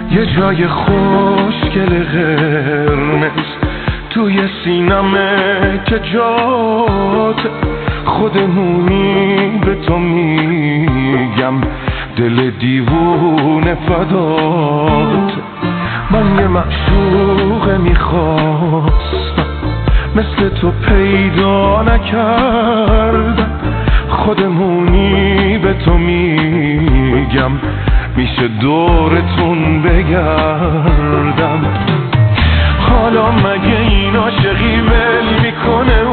یه جای خوشگل قرمز توی سینمه که جات خودمونی به تو میگم دل دیوونه فدات. من یه معشوق میخواستم مثل تو پیدا نکردم، خودمونی به تو میگم میشه دورتون بگردم. حالا مگه این عاشقی ول میکنه